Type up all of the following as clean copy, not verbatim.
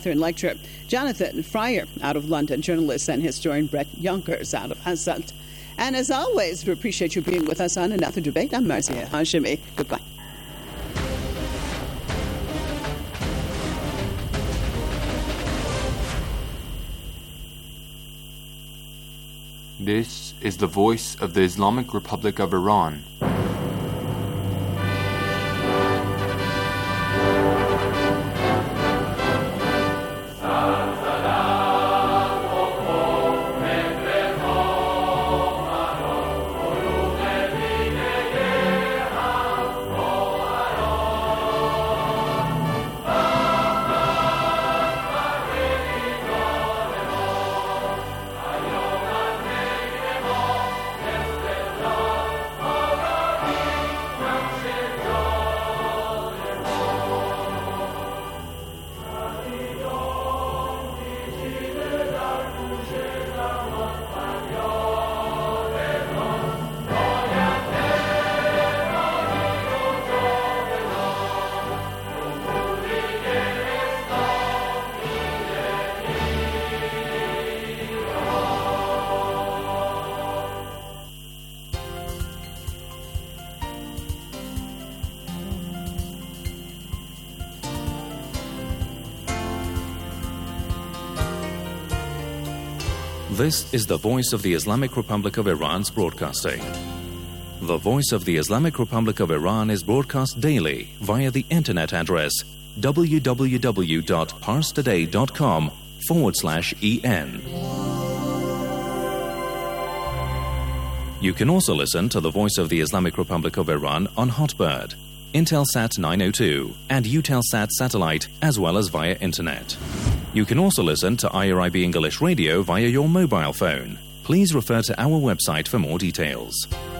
lecturer Jonathan Fryer out of London, journalist and historian Brett Yonkers out of Hasselt. And as always, we appreciate you being with us on another debate. I'm Marcia Hashimi. Goodbye. This is the voice of the Islamic Republic of Iran. This is the voice of the Islamic Republic of Iran's broadcasting. The voice of the Islamic Republic of Iran is broadcast daily via the internet address www.parstoday.com/en. You can also listen to the voice of the Islamic Republic of Iran on Hotbird, Intelsat 902, and Eutelsat satellite, as well as via internet. You can also listen to IRIB English Radio via your mobile phone. Please refer to our website for more details.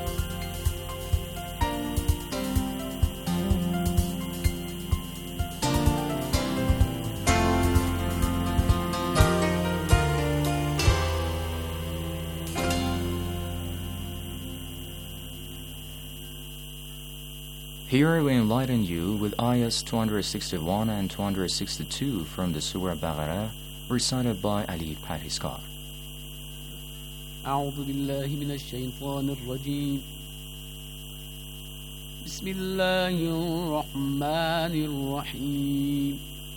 Here we enlighten you with ayahs 261 and 262 from the Surah Baqarah, recited by Ali Parhiskar. أعوذ بالله من الشيطان الرجيم. بسم الله الرحمن الرحيم.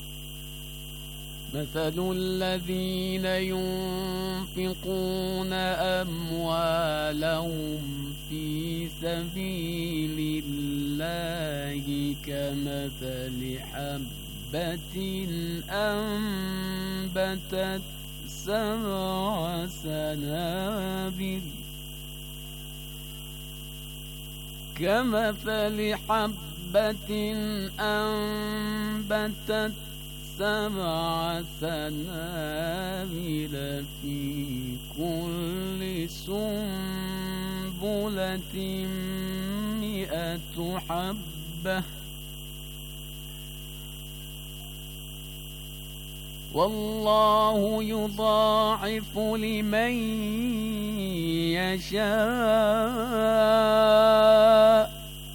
مثل الذين ينفقون أموالهم في سبيل الله كمثل حبة أنبتت سبع سنابل سبع سنابل في كل سنبلة 100 حبة والله يضاعف لمن يشاء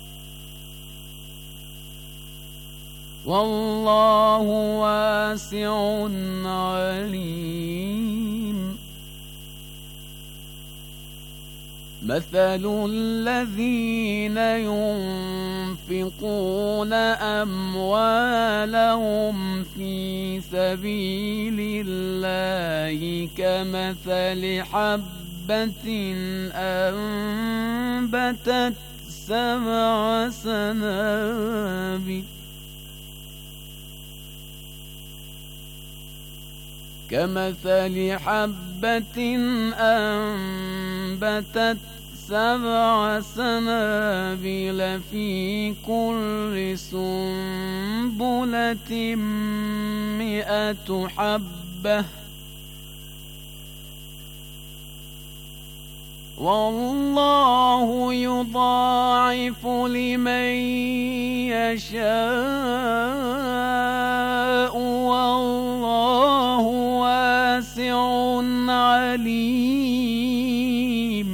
والله واسع عليم. مثل الذين ينفقون أموالهم في سبيل الله كمثل حبة أنبتت سبع سنابل كمثل حبة أنبتت سبع سنابل في كل سنبلة 100 حبة والله يضاعف لمن يشاء والله واسع عليم.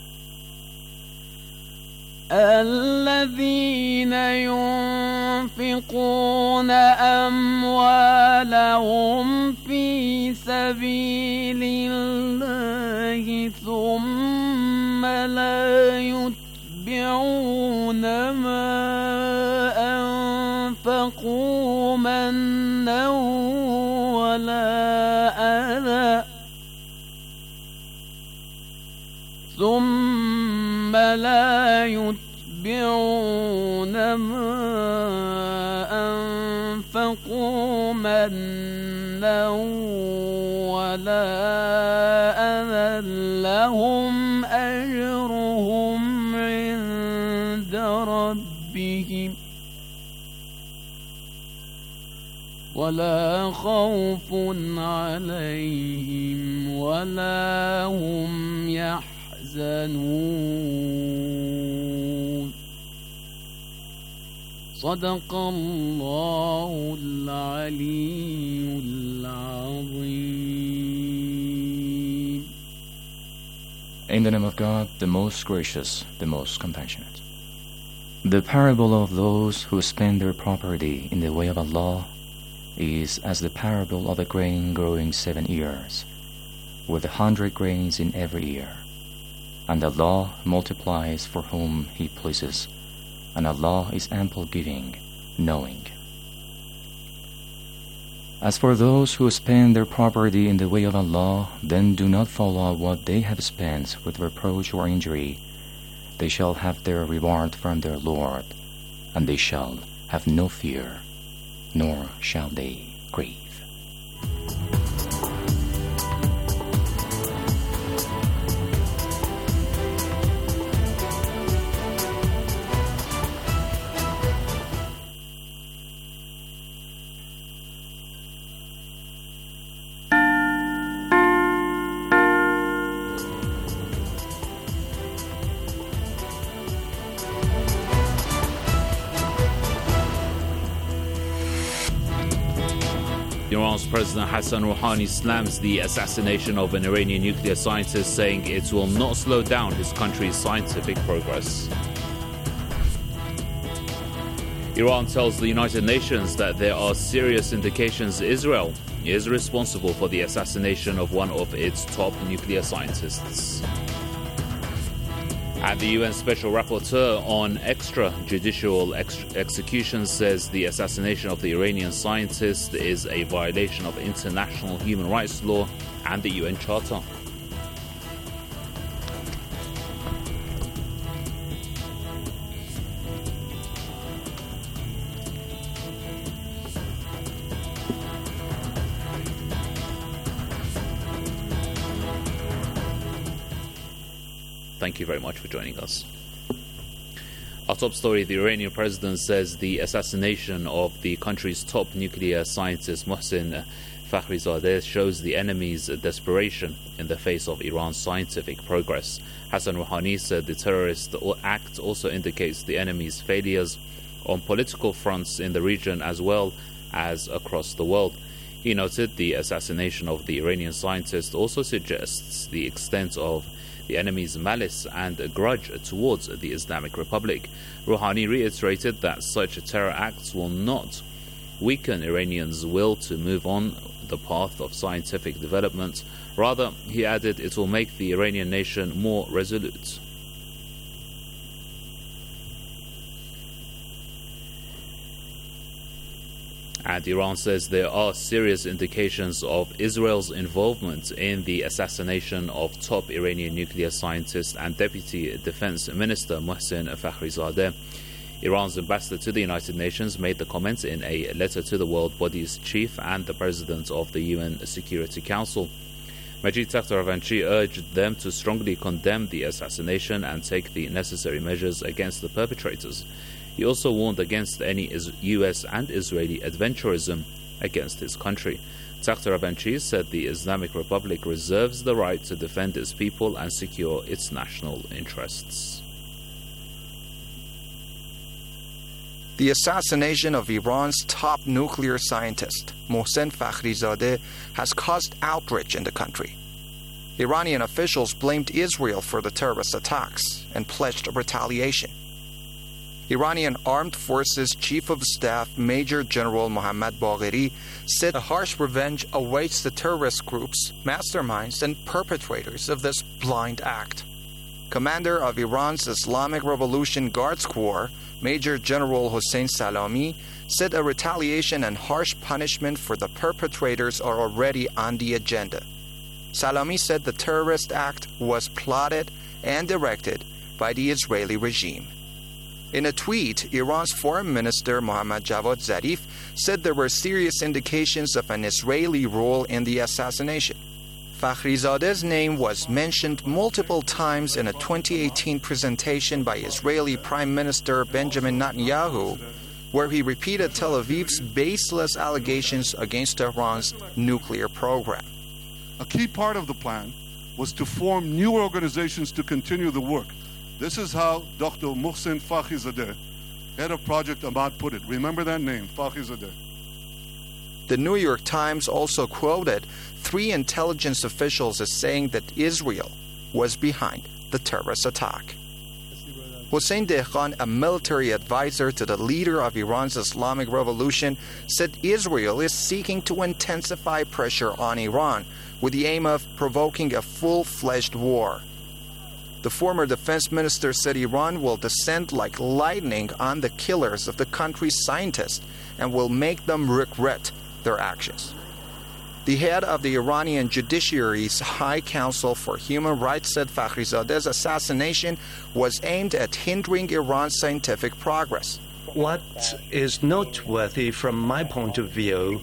الذين ينفقون ينفقون أموالهم في سبيل الله ثم لا يتبعون ما أنفقوا منا ولا أذى ثم لا يتبعون ما أنفقوا منا ولا أذى لهم أجرهم عند ربهم ولا خوف عليهم ولا هم يحزنون صدق الله العلي العظيم. In the name of God, the most gracious, the most compassionate. The parable of those who spend their property in the way of Allah is as the parable of a grain growing 7 years, with 100 grains in every ear. And Allah multiplies for whom He pleases, and Allah is ample giving, knowing. As for those who spend their property in the way of Allah, then do not follow what they have spent with reproach or injury. They shall have their reward from their Lord, and they shall have no fear, nor shall they grieve. Iran's President Hassan Rouhani slams the assassination of an Iranian nuclear scientist, saying it will not slow down his country's scientific progress. Iran tells the United Nations that there are serious indications Israel is responsible for the assassination of one of its top nuclear scientists. And the UN Special Rapporteur on extrajudicial executions says the assassination of the Iranian scientist is a violation of international human rights law and the UN Charter. Thank you very much for joining us. Our top story, the Iranian president says the assassination of the country's top nuclear scientist Mohsen Fakhrizadeh shows the enemy's desperation in the face of Iran's scientific progress. Hassan Rouhani said the terrorist act also indicates the enemy's failures on political fronts in the region as well as across the world. He noted the assassination of the Iranian scientist also suggests the extent of the enemy's malice and grudge towards the Islamic Republic. Rouhani reiterated that such terror acts will not weaken Iranians' will to move on the path of scientific development. Rather, he added, it will make the Iranian nation more resolute. And Iran says there are serious indications of Israel's involvement in the assassination of top Iranian nuclear scientist and Deputy Defense Minister Mohsen Fakhrizadeh. Iran's ambassador to the United Nations made the comments in a letter to the world body's chief and the president of the UN Security Council. Majid Takhtravanchi urged them to strongly condemn the assassination and take the necessary measures against the perpetrators. He also warned against any US and Israeli adventurism against his country. Takhtravanchi said the Islamic Republic reserves the right to defend its people and secure its national interests. The assassination of Iran's top nuclear scientist, Mohsen Fakhrizadeh, has caused outrage in the country. Iranian officials blamed Israel for the terrorist attacks and pledged retaliation. Iranian Armed Forces Chief of Staff Major General Mohammad Bagheri said a harsh revenge awaits the terrorist groups, masterminds, and perpetrators of this blind act. Commander of Iran's Islamic Revolution Guards Corps, Major General Hossein Salami, said a retaliation and harsh punishment for the perpetrators are already on the agenda. Salami said the terrorist act was plotted and directed by the Israeli regime. In a tweet, Iran's Foreign Minister Mohammad Javad Zarif said there were serious indications of an Israeli role in the assassination. Fakhrizade's name was mentioned multiple times in a 2018 presentation by Israeli Prime Minister Benjamin Netanyahu, where he repeated Tel Aviv's baseless allegations against Tehran's nuclear program. A key part of the plan was to form new organizations to continue the work. This is how Dr. Mohsen Fakhrizadeh, head of Project Ahmad, put it. Remember that name, Fakhrizadeh. The New York Times also quoted 3 intelligence officials as saying that Israel was behind the terrorist attack. Hossein Dehkhan, a military advisor to the leader of Iran's Islamic Revolution, said Israel is seeking to intensify pressure on Iran with the aim of provoking a full-fledged war. The former defense minister said Iran will descend like lightning on the killers of the country's scientists and will make them regret their actions. The head of the Iranian judiciary's High Council for Human Rights said Fakhrizadeh's assassination was aimed at hindering Iran's scientific progress. What is noteworthy from my point of view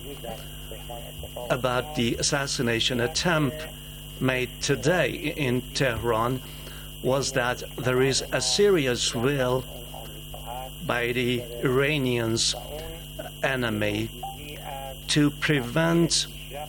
about the assassination attempt made today in Tehran was that there is a serious will by the Iranians' enemy to prevent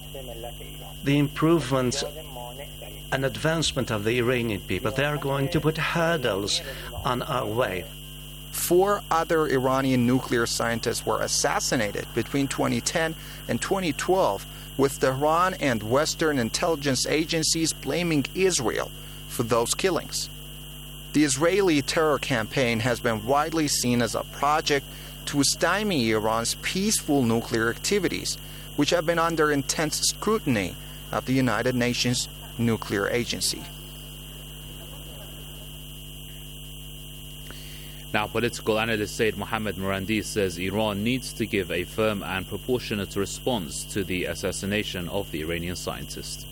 the improvement and advancement of the Iranian people. They are going to put hurdles on our way. 4 other Iranian nuclear scientists were assassinated between 2010 and 2012, with Tehran and Western intelligence agencies blaming Israel for those killings. The Israeli terror campaign has been widely seen as a project to stymie Iran's peaceful nuclear activities, which have been under intense scrutiny of the United Nations Nuclear Agency. Now, political analyst Said Mohammad Morandi says Iran needs to give a firm and proportionate response to the assassination of the Iranian scientist.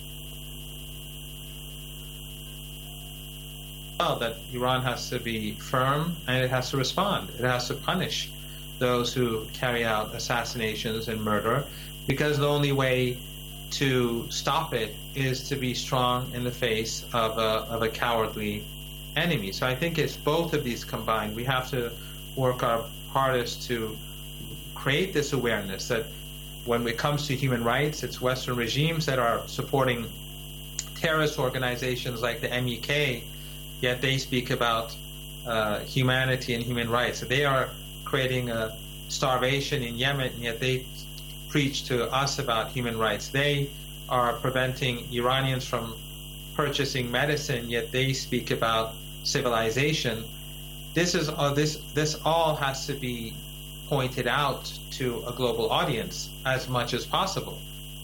That Iran has to be firm and it has to respond. It has to punish those who carry out assassinations and murder, because the only way to stop it is to be strong in the face of a cowardly enemy. So I think it's both of these combined. We have to work our hardest to create this awareness that when it comes to human rights, it's Western regimes that are supporting terrorist organizations like the MEK, yet they speak about humanity and human rights. So they are creating a starvation in Yemen, yet they preach to us about human rights. They are preventing Iranians from purchasing medicine, yet they speak about civilization. This all has to be pointed out to a global audience as much as possible.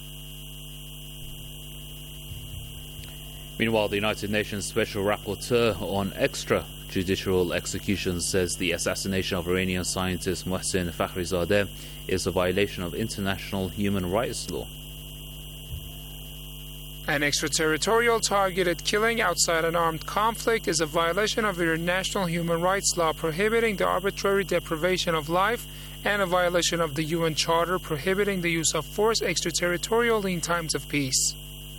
Meanwhile, the United Nations Special Rapporteur on extrajudicial executions says the assassination of Iranian scientist Mohsen Fakhrizadeh is a violation of international human rights law. An extraterritorial targeted killing outside an armed conflict is a violation of international human rights law prohibiting the arbitrary deprivation of life and a violation of the UN Charter prohibiting the use of force extraterritorially in times of peace.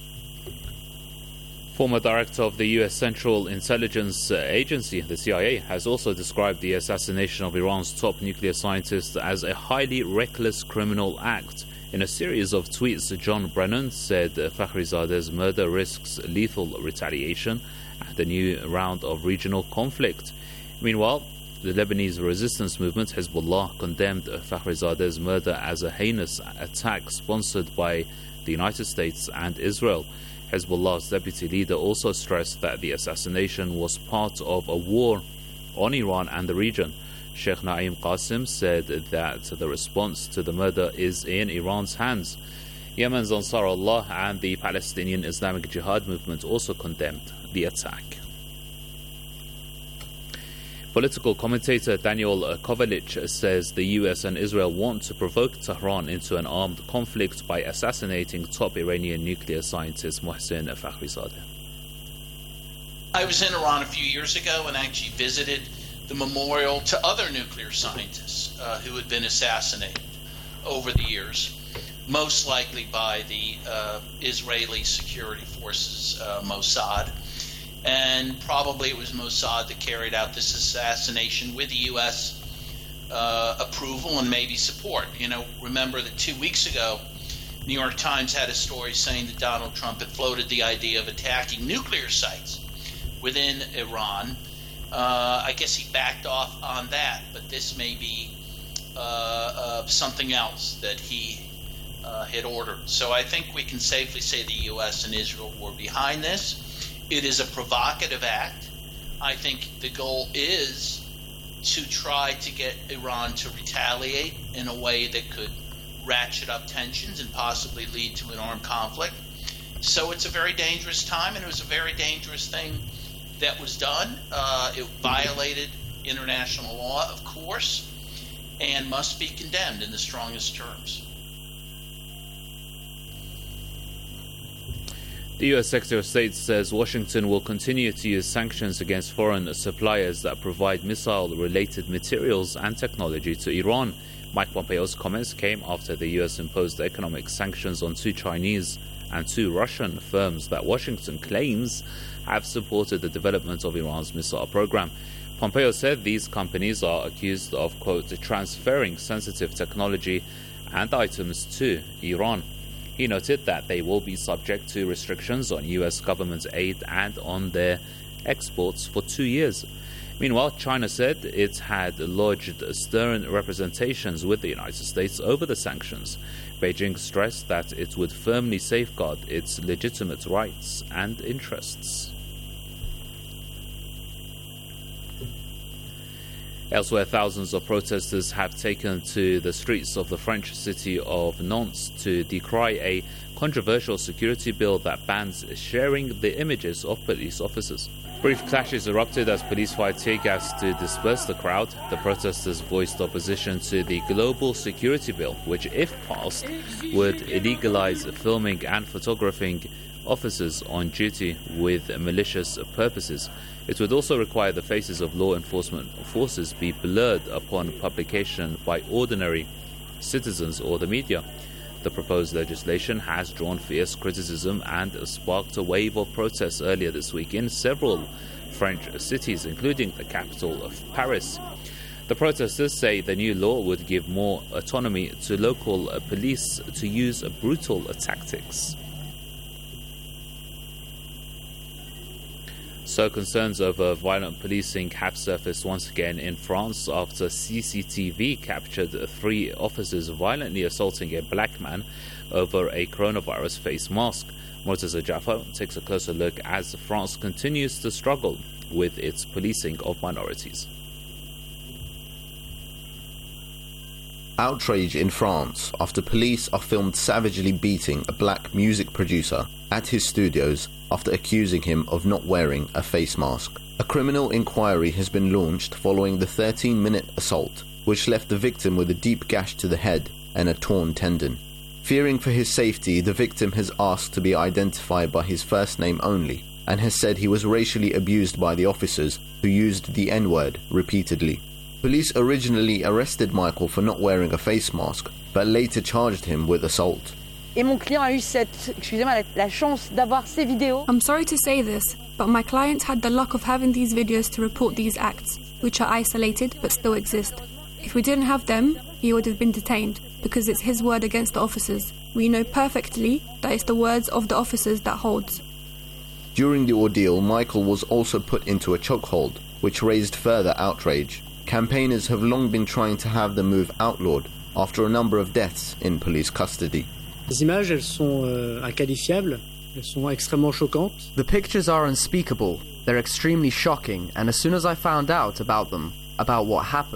Former director of the U.S. Central Intelligence Agency, the CIA, has also described the assassination of Iran's top nuclear scientist as a highly reckless criminal act. In a series of tweets, John Brennan said Fakhrizadeh's murder risks lethal retaliation and a new round of regional conflict. Meanwhile, the Lebanese resistance movement Hezbollah condemned Fakhrizadeh's murder as a heinous attack sponsored by the United States and Israel. Hezbollah's deputy leader also stressed that the assassination was part of a war on Iran and the region. Sheikh Naim Qasim said that the response to the murder is in Iran's hands. Yemen's Ansar Allah and the Palestinian Islamic Jihad movement also condemned the attack. Political commentator Daniel Kovalich says the US and Israel want to provoke Tehran into an armed conflict by assassinating top Iranian nuclear scientist Mohsen Fakhrizadeh. I was in Iran a few years ago and actually visited the memorial to other nuclear scientists who had been assassinated over the years, most likely by the Israeli security forces, Mossad. And probably it was Mossad that carried out this assassination with the U.S. Approval and maybe support. You know, remember that 2 weeks ago, New York Times had a story saying that Donald Trump had floated the idea of attacking nuclear sites within Iran. I guess he backed off on that, but this may be something else that he had ordered. So I think we can safely say the U.S. and Israel were behind this. It is a provocative act. I think the goal is to try to get Iran to retaliate in a way that could ratchet up tensions and possibly lead to an armed conflict. So it's a very dangerous time, and it was a very dangerous thing that was done. It violated international law, of course, and must be condemned in the strongest terms. The U.S. Secretary of State says Washington will continue to use sanctions against foreign suppliers that provide missile-related materials and technology to Iran. Mike Pompeo's comments came after the U.S. imposed economic sanctions on 2 Chinese and 2 Russian firms that Washington claims have supported the development of Iran's missile program. Pompeo said these companies are accused of, quote, transferring sensitive technology and items to Iran. He noted that they will be subject to restrictions on U.S. government aid and on their exports for 2 years. Meanwhile, China said it had lodged stern representations with the United States over the sanctions. Beijing stressed that it would firmly safeguard its legitimate rights and interests. Elsewhere, thousands of protesters have taken to the streets of the French city of Nantes to decry a controversial security bill that bans sharing the images of police officers. Brief clashes erupted as police fired tear gas to disperse the crowd. The protesters voiced opposition to the global security bill, which, if passed, would illegalize filming and photographing officers on duty with malicious purposes. It would also require the faces of law enforcement forces be blurred upon publication by ordinary citizens or the media. The proposed legislation has drawn fierce criticism and sparked a wave of protests earlier this week in several French cities, including the capital of Paris. The protesters say the new law would give more autonomy to local police to use brutal tactics. So concerns over violent policing have surfaced once again in France after CCTV captured 3 officers violently assaulting a black man over a coronavirus face mask. Murtaza Jafar takes a closer look as France continues to struggle with its policing of minorities. Outrage in France after police are filmed savagely beating a black music producer at his studios after accusing him of not wearing a face mask. A criminal inquiry has been launched following the 13-minute assault, which left the victim with a deep gash to the head and a torn tendon. Fearing for his safety, the victim has asked to be identified by his first name only and has said he was racially abused by the officers who used the N-word repeatedly. Police originally arrested Michael for not wearing a face mask, but later charged him with assault. Et mon client a eu la chance d'avoir ces vidéos. I'm sorry to say this, but my client had the luck of having these videos to report these acts, which are isolated but still exist. If we didn't have them, he would have been detained, because it's his word against the officers. We know perfectly that it's the words of the officers that holds. During the ordeal, Michael was also put into a chokehold, which raised further outrage. Campaigners have long been trying to have the move outlawed after a number of deaths in police custody. Les images, elles sont inqualifiables, elles sont extrêmement choquantes. The pictures are unspeakable, they're extremely shocking, and as soon as I found out about them, about what happened,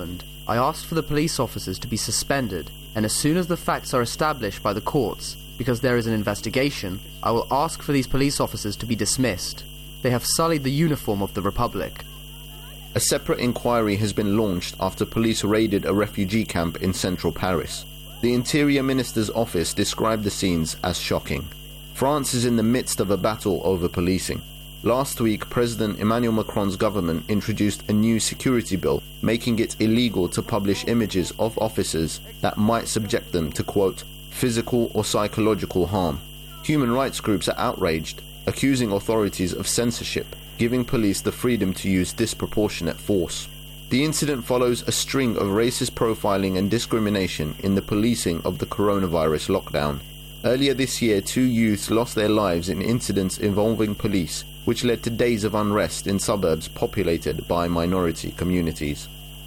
I asked for the police officers to be suspended, and as soon as the facts are established by the courts, because there is an investigation, I will ask for these police officers to be dismissed. They have sullied the uniform of the Republic. A separate inquiry has been launched after police raided a refugee camp in central Paris. The Interior Minister's office described the scenes as shocking. France is in the midst of a battle over policing. Last week, President Emmanuel Macron's government introduced a new security bill, making it illegal to publish images of officers that might subject them to, quote, physical or psychological harm. Human rights groups are outraged, accusing authorities of censorship, giving police the freedom to use disproportionate force. The incident follows a string of racist profiling and discrimination in the policing of the coronavirus lockdown. Earlier this year, 2 youths lost their lives in incidents involving police, which led to days of unrest in suburbs populated by minority communities.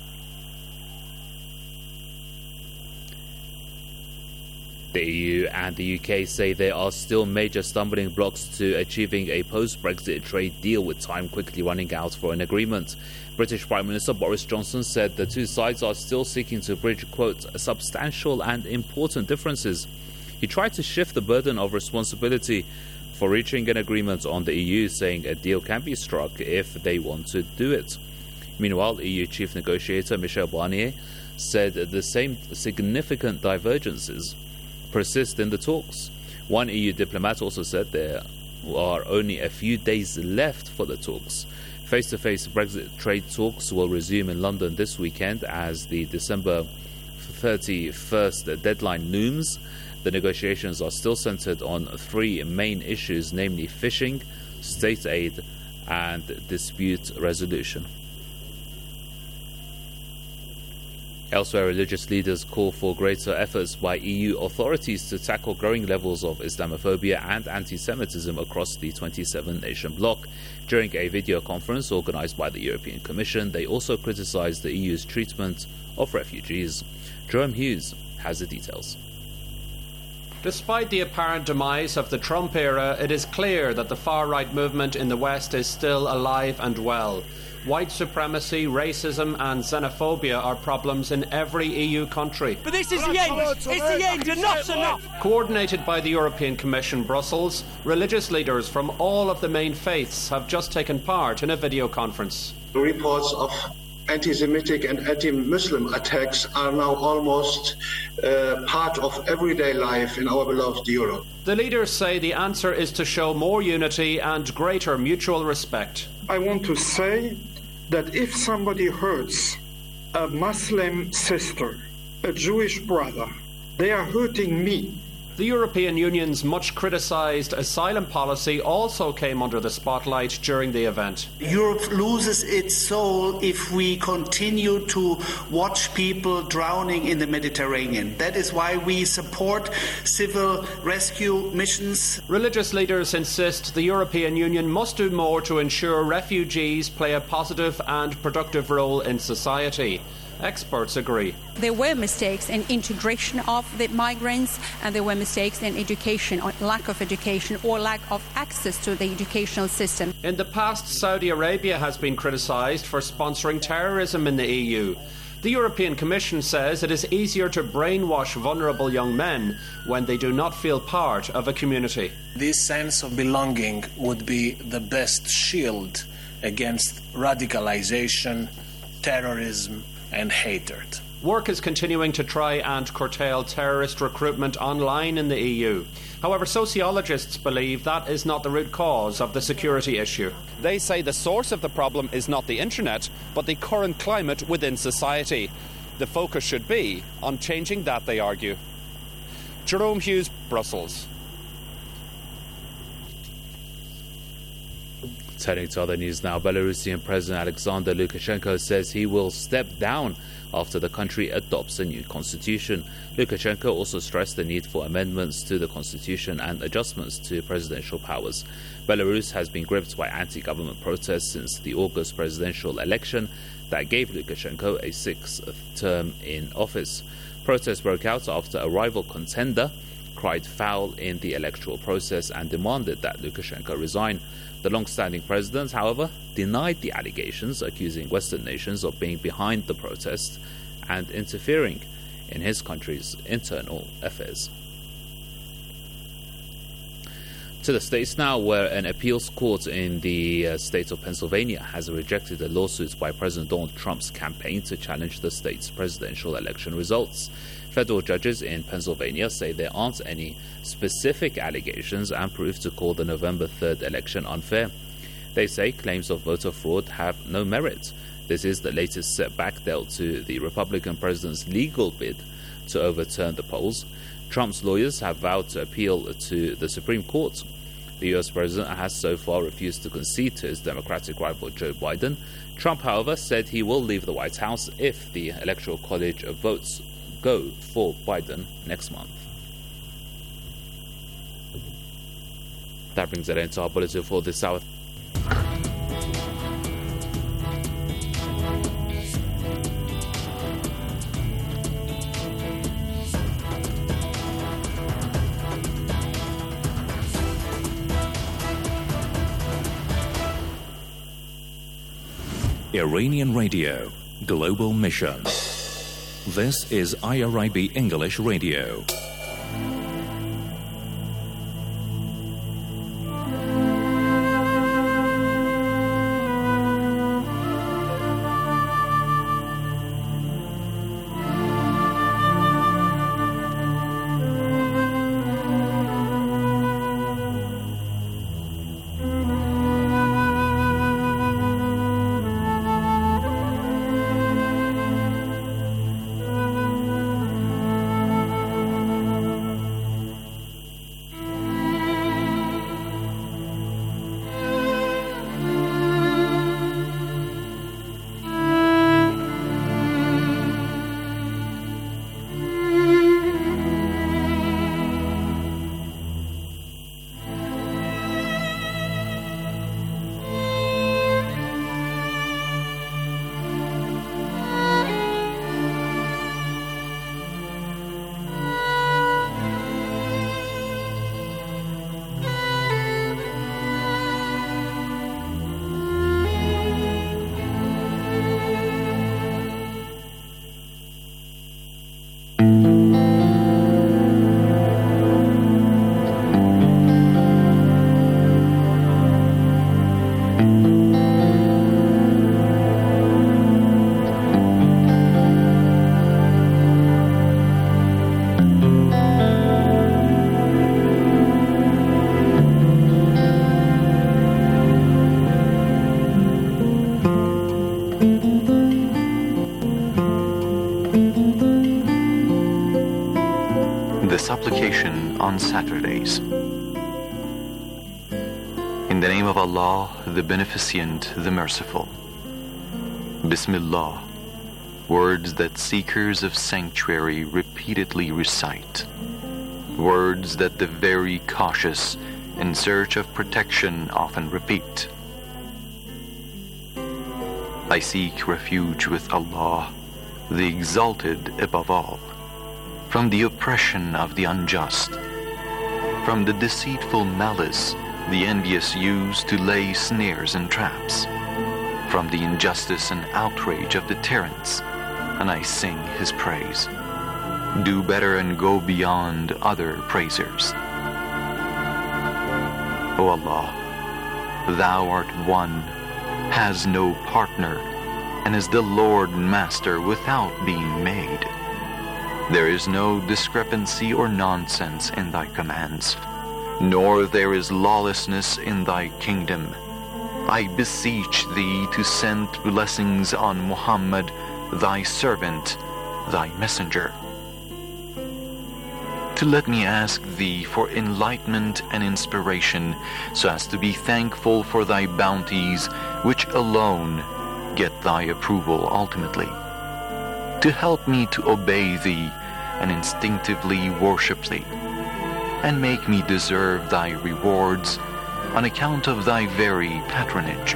The EU and the UK say there are still major stumbling blocks to achieving a post-Brexit trade deal, with time quickly running out for an agreement. British Prime Minister Boris Johnson said the two sides are still seeking to bridge, quote, substantial and important differences. He tried to shift the burden of responsibility for reaching an agreement on the EU, saying a deal can be struck if they want to do it. Meanwhile, EU Chief Negotiator Michel Barnier said the same significant divergences persist in the talks. One EU diplomat also said there are only a few days left for the talks. Face-to-face Brexit trade talks will resume in London this weekend as the December 31st deadline looms. The negotiations are still centred on 3 main issues, namely fishing, state aid and dispute resolution. Elsewhere, religious leaders call for greater efforts by EU authorities to tackle growing levels of Islamophobia and anti-Semitism across the 27-nation bloc. During a video conference organised by the European Commission, they also criticised the EU's treatment of refugees. Jerome Hughes has the details. Despite the apparent demise of the Trump era, it is clear that the far-right movement in the West is still alive and well. White supremacy, racism and xenophobia are problems in every EU country. But this is the end! It's the end! Enough's enough! Coordinated by the European Commission Brussels, religious leaders from all of the main faiths have just taken part in a video conference. Reports of anti-Semitic and anti-Muslim attacks are now almost part of everyday life in our beloved Europe. The leaders say the answer is to show more unity and greater mutual respect. I want to say that if somebody hurts a Muslim sister, a Jewish brother, they are hurting me. The European Union's much criticised asylum policy also came under the spotlight during the event. Europe loses its soul if we continue to watch people drowning in the Mediterranean. That is why we support civil rescue missions. Religious leaders insist the European Union must do more to ensure refugees play a positive and productive role in society. Experts agree. There were mistakes in integration of the migrants, and there were mistakes in education, or lack of education, or lack of access to the educational system. In the past, Saudi Arabia has been criticised for sponsoring terrorism in the EU. The European Commission says it is easier to brainwash vulnerable young men when they do not feel part of a community. This sense of belonging would be the best shield against radicalization, terrorism, and hatred. Work is continuing to try and curtail terrorist recruitment online in the EU. However, sociologists believe that is not the root cause of the security issue. They say the source of the problem is not the internet, but the current climate within society. The focus should be on changing that, they argue. Jerome Hughes, Brussels. Turning to other news now, Belarusian President Alexander Lukashenko says he will step down after the country adopts a new constitution. Lukashenko also stressed the need for amendments to the constitution and adjustments to presidential powers. Belarus has been gripped by anti-government protests since the August presidential election that gave Lukashenko a 6th term in office. Protests broke out after a rival contender cried foul in the electoral process and demanded that Lukashenko resign. The long-standing president, however, denied the allegations, accusing Western nations of being behind the protest and interfering in his country's internal affairs. To the States now, where an appeals court in the state of Pennsylvania has rejected a lawsuit by President Donald Trump's campaign to challenge the state's presidential election results. Federal judges in Pennsylvania say there aren't any specific allegations and proof to call the November 3rd election unfair. They say claims of voter fraud have no merit. This is the latest setback dealt to the Republican president's legal bid to overturn the polls. Trump's lawyers have vowed to appeal to the Supreme Court. The U.S. president has so far refused to concede to his Democratic rival Joe Biden. Trump, however, said he will leave the White House if the Electoral College votes go for Biden next month. That brings it into our bulletin for this hour. Iranian Radio, Global Mission. This is IRIB English Radio. Supplication on Saturdays. In the name of Allah, the Beneficent, the Merciful. Bismillah, words that seekers of sanctuary repeatedly recite, words that the very cautious in search of protection often repeat. I seek refuge with Allah, the Exalted above all, from the oppression of the unjust, from the deceitful malice the envious use to lay snares and traps, from the injustice and outrage of the tyrants, and I sing his praise. Do better and go beyond other praisers. O Allah, Thou art one, has no partner, and is the Lord Master without being made. There is no discrepancy or nonsense in thy commands, nor there is lawlessness in thy kingdom. I beseech thee to send blessings on Muhammad, thy servant, thy messenger. To let me ask thee for enlightenment and inspiration, so as to be thankful for thy bounties, which alone get thy approval ultimately. To help me to obey thee and instinctively worship thee, and make me deserve thy rewards on account of thy very patronage.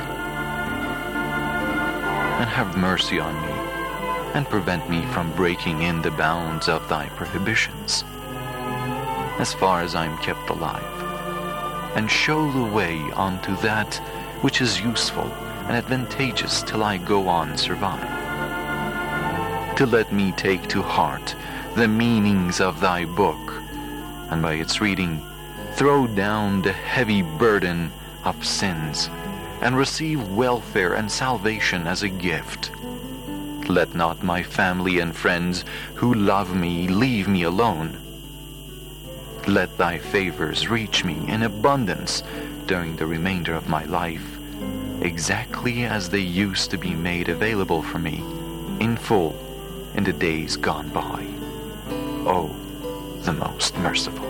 And have mercy on me, and prevent me from breaking in the bounds of thy prohibitions, as far as I am kept alive, and show the way unto that which is useful and advantageous till I go on survive. to let me take to heart the meanings of thy book, and by its reading throw down the heavy burden of sins, and receive welfare and salvation as a gift. Let not my family and friends who love me leave me alone. Let thy favors reach me in abundance during the remainder of my life, exactly as they used to be made available for me in full in the days gone by. O, the most merciful.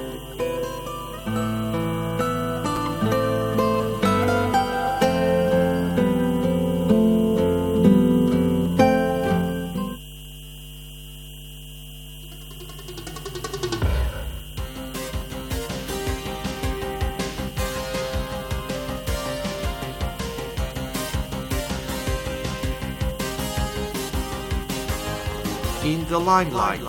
In the limelight.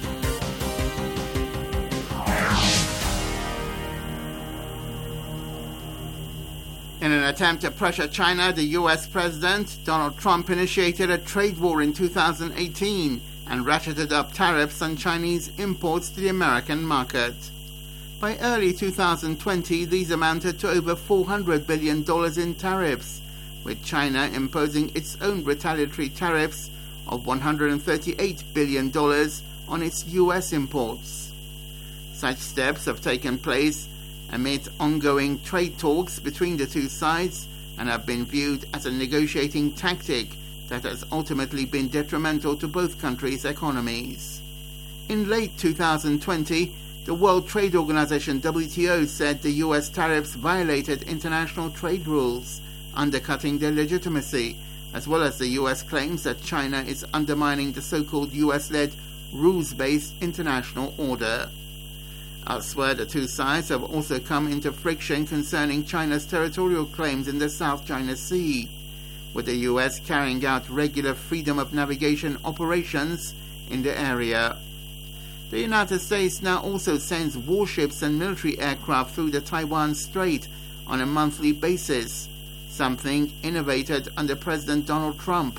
In an attempt to pressure China, the US President Donald Trump initiated a trade war in 2018 and ratcheted up tariffs on Chinese imports to the American market. By early 2020, these amounted to over $400 billion in tariffs, with China imposing its own retaliatory tariffs of $138 billion on its US imports. Such steps have taken place amid ongoing trade talks between the two sides and have been viewed as a negotiating tactic that has ultimately been detrimental to both countries' economies. In late 2020, the World Trade Organization WTO said the US tariffs violated international trade rules, undercutting their legitimacy, as well as the US claims that China is undermining the so-called US-led rules-based international order. Elsewhere, the two sides have also come into friction concerning China's territorial claims in the South China Sea, with the US carrying out regular freedom of navigation operations in the area. The United States now also sends warships and military aircraft through the Taiwan Strait on a monthly basis, something innovated under President Donald Trump,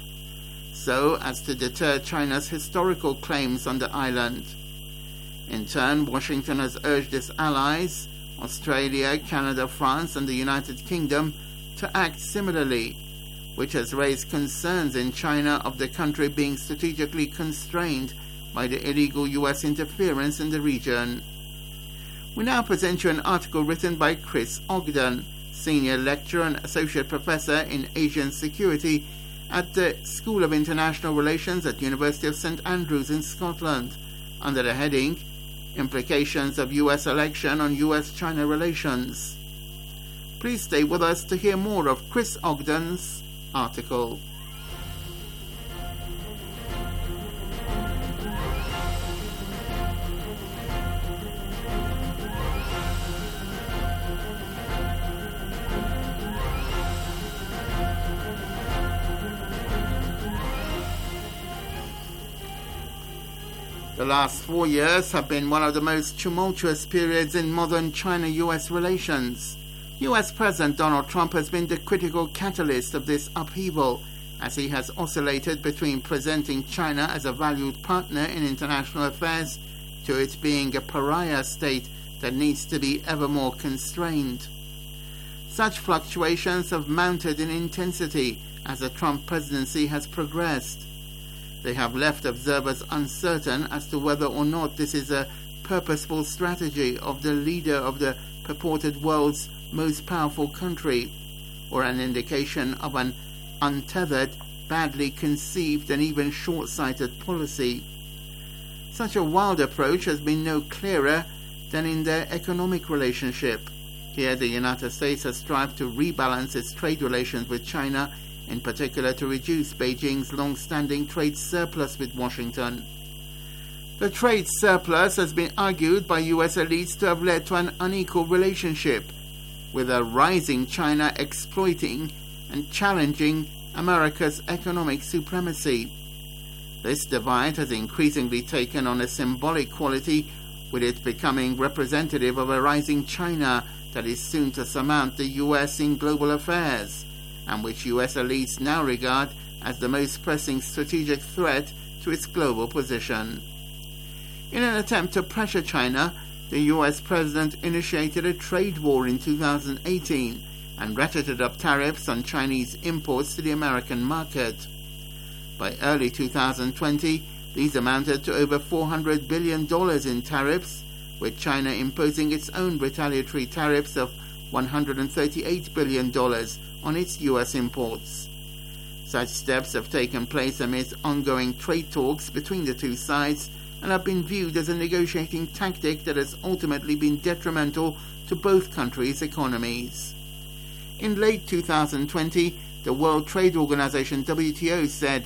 so as to deter China's historical claims on the island. In turn, Washington has urged its allies, Australia, Canada, France, and the United Kingdom, to act similarly, which has raised concerns in China of the country being strategically constrained by the illegal US interference in the region. We now present you an article written by Chris Ogden, Senior Lecturer and Associate Professor in Asian Security at the School of International Relations at University of St Andrews in Scotland, under the heading Implications of US Election on US-China Relations. Please stay with us to hear more of Chris Ogden's article. The last 4 years have been one of the most tumultuous periods in modern China-US relations. US President Donald Trump has been the critical catalyst of this upheaval, as he has oscillated between presenting China as a valued partner in international affairs to it being a pariah state that needs to be ever more constrained. Such fluctuations have mounted in intensity as the Trump presidency has progressed. They have left observers uncertain as to whether or not this is a purposeful strategy of the leader of the purported world's most powerful country, or an indication of an untethered, badly conceived and even short-sighted policy. Such a wild approach has been no clearer than in their economic relationship. Here the United States has strived to rebalance its trade relations with China, in particular to reduce Beijing's long-standing trade surplus with Washington. The trade surplus has been argued by US elites to have led to an unequal relationship, with a rising China exploiting and challenging America's economic supremacy. This divide has increasingly taken on a symbolic quality, with it becoming representative of a rising China that is soon to surmount the US in global affairs, and which US elites now regard as the most pressing strategic threat to its global position. In an attempt to pressure China, the US president initiated a trade war in 2018 and ratcheted up tariffs on Chinese imports to the American market. By early 2020, these amounted to over $400 billion in tariffs, with China imposing its own retaliatory tariffs of $138 billion on its US imports. Such steps have taken place amidst ongoing trade talks between the two sides and have been viewed as a negotiating tactic that has ultimately been detrimental to both countries' economies. In late 2020, the World Trade Organization WTO said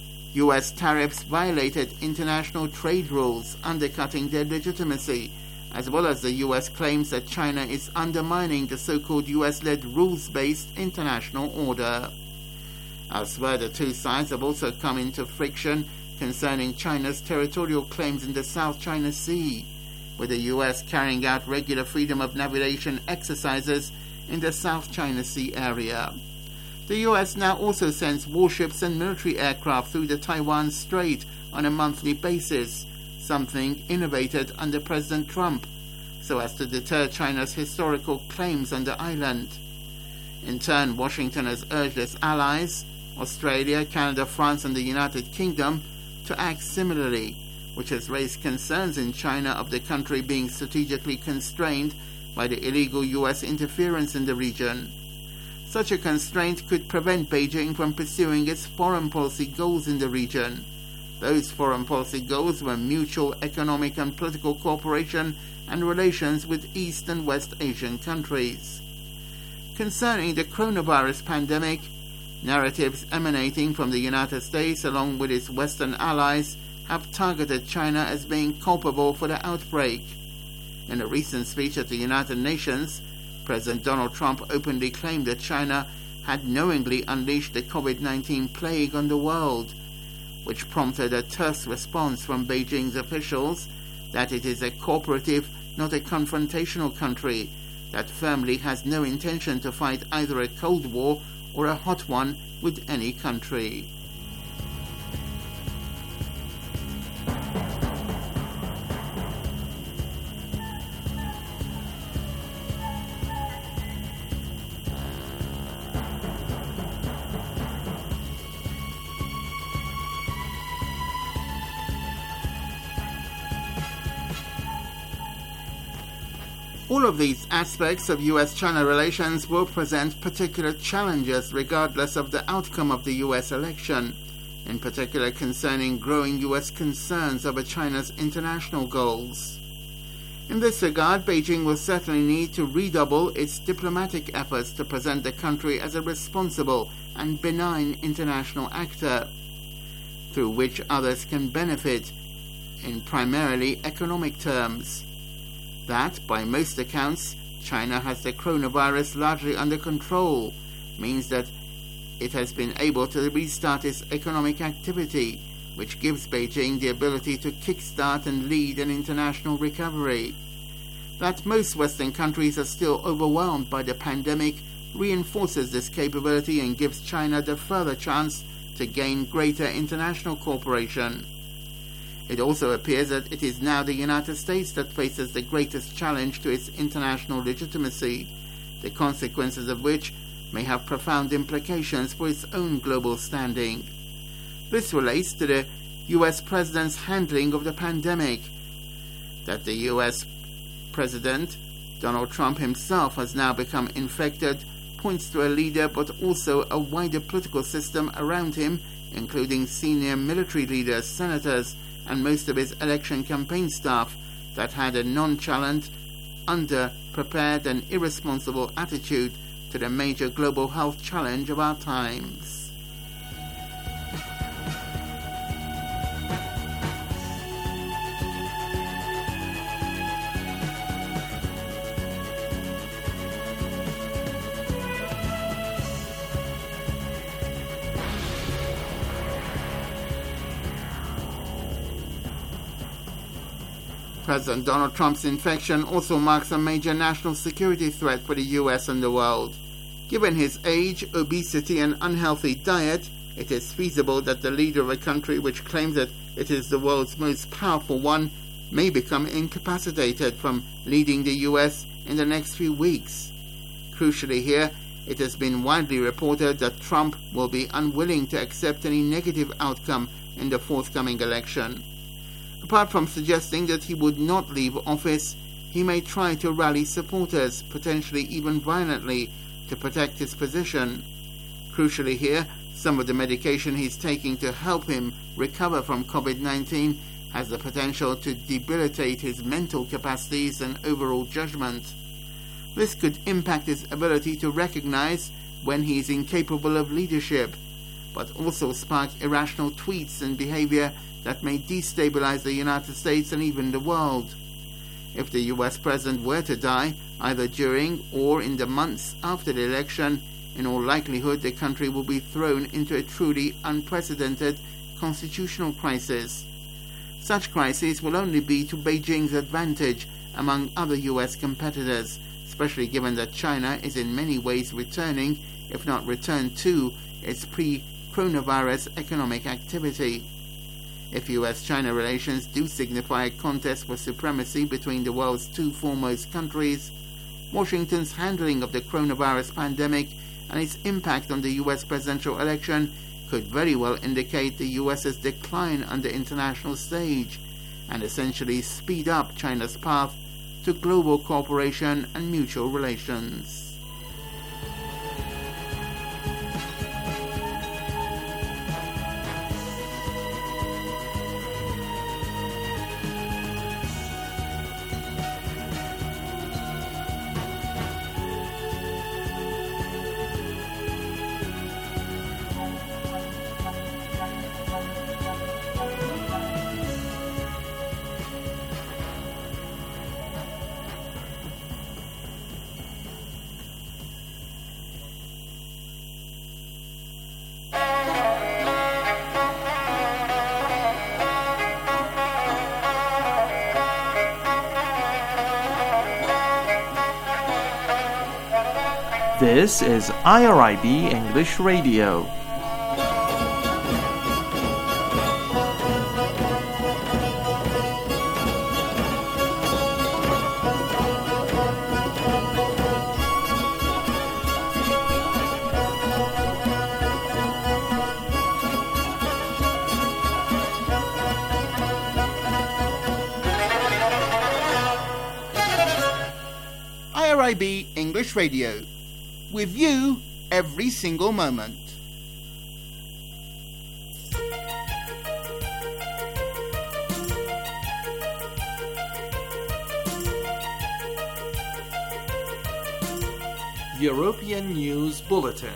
US tariffs violated international trade rules, undercutting their legitimacy, as well as the US claims that China is undermining the so-called US-led rules-based international order. Elsewhere, the two sides have also come into friction concerning China's territorial claims in the South China Sea, with the US carrying out regular freedom of navigation exercises in the South China Sea area. The US now also sends warships and military aircraft through the Taiwan Strait on a monthly basis, something innovated under President Trump, so as to deter China's historical claims on the island. In turn, Washington has urged its allies, Australia, Canada, France, and the United Kingdom, to act similarly, which has raised concerns in China of the country being strategically constrained by the illegal US interference in the region. Such a constraint could prevent Beijing from pursuing its foreign policy goals in the region. Those foreign policy goals were mutual economic and political cooperation and relations with East and West Asian countries. Concerning the coronavirus pandemic, narratives emanating from the United States along with its Western allies have targeted China as being culpable for the outbreak. In a recent speech at the United Nations, President Donald Trump openly claimed that China had knowingly unleashed the COVID-19 plague on the world, which prompted a terse response from Beijing's officials that it is a cooperative, not a confrontational country that firmly has no intention to fight either a Cold War or a hot one with any country. All of these aspects of US-China relations will present particular challenges regardless of the outcome of the US election, in particular concerning growing US concerns over China's international goals. In this regard, Beijing will certainly need to redouble its diplomatic efforts to present the country as a responsible and benign international actor, through which others can benefit in primarily economic terms. That, by most accounts, China has the coronavirus largely under control, means that it has been able to restart its economic activity, which gives Beijing the ability to kickstart and lead an international recovery. That most Western countries are still overwhelmed by the pandemic reinforces this capability and gives China the further chance to gain greater international cooperation. It also appears that it is now the United States that faces the greatest challenge to its international legitimacy, the consequences of which may have profound implications for its own global standing. This relates to the US President's handling of the pandemic. That the US President, Donald Trump himself, has now become infected points to a leader but also a wider political system around him, including senior military leaders, senators, and most of his election campaign staff that had a nonchalant, under-prepared and irresponsible attitude to the major global health challenge of our times. President Donald Trump's infection also marks a major national security threat for the US and the world. Given his age, obesity, and unhealthy diet, it is feasible that the leader of a country which claims that it is the world's most powerful one may become incapacitated from leading the US in the next few weeks. Crucially here, it has been widely reported that Trump will be unwilling to accept any negative outcome in the forthcoming election. Apart from suggesting that he would not leave office, he may try to rally supporters, potentially even violently, to protect his position. Crucially here, some of the medication he's taking to help him recover from COVID-19 has the potential to debilitate his mental capacities and overall judgment. This could impact his ability to recognize when he is incapable of leadership, but also spark irrational tweets and behavior that may destabilize the United States and even the world. If the US president were to die, either during or in the months after the election, in all likelihood the country will be thrown into a truly unprecedented constitutional crisis. Such crises will only be to Beijing's advantage among other US competitors, especially given that China is in many ways returning, if not returned to, its pre-coronavirus economic activity. If US-China relations do signify a contest for supremacy between the world's two foremost countries, Washington's handling of the coronavirus pandemic and its impact on the US presidential election could very well indicate the US's decline on the international stage and essentially speed up China's path to global cooperation and mutual relations. This is IRIB English Radio. IRIB English Radio. With you every single moment. European News Bulletin.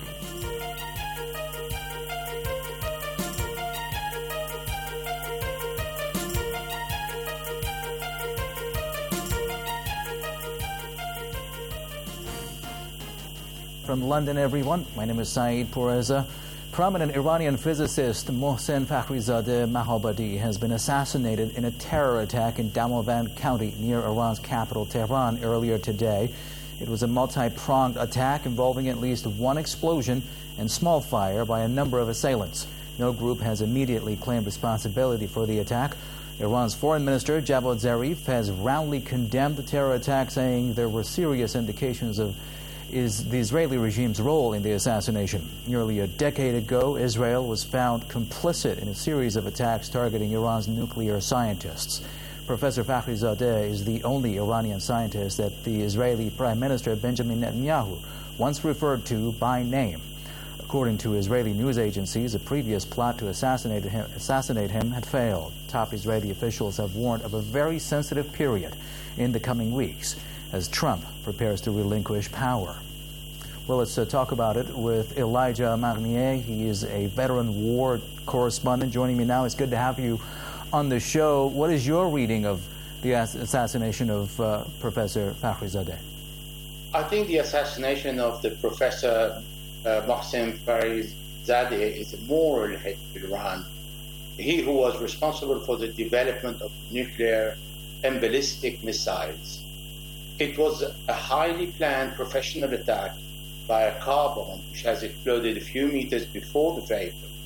From London, everyone. My name is Saeed Pourreza. Prominent Iranian physicist Mohsen Fakhrizadeh Mahabadi has been assassinated in a terror attack in Damavand County near Iran's capital, Tehran, earlier today. It was a multi-pronged attack involving at least one explosion and small fire by a number of assailants. No group has immediately claimed responsibility for the attack. Iran's Foreign Minister Javad Zarif has roundly condemned the terror attack, saying there were serious indications of the Israeli regime's role in the assassination. Nearly a decade ago, Israel was found complicit in a series of attacks targeting Iran's nuclear scientists. Professor Fakhrizadeh is the only Iranian scientist that the Israeli Prime Minister Benjamin Netanyahu once referred to by name. According to Israeli news agencies, a previous plot to assassinate him had failed. Top Israeli officials have warned of a very sensitive period in the coming weeks as Trump prepares to relinquish power. Well, let's talk about it with Elijah Magnier. He is a veteran war correspondent. Joining me now. It's good to have you on the show. What is your reading of the assassination of Professor Fakhrizadeh? I think the assassination of the Professor Mohsen Fakhrizadeh is a moral hit to Iran. He who was responsible for the development of nuclear and ballistic missiles. It was a highly planned professional attack by a car bomb which has exploded a few meters before the vehicle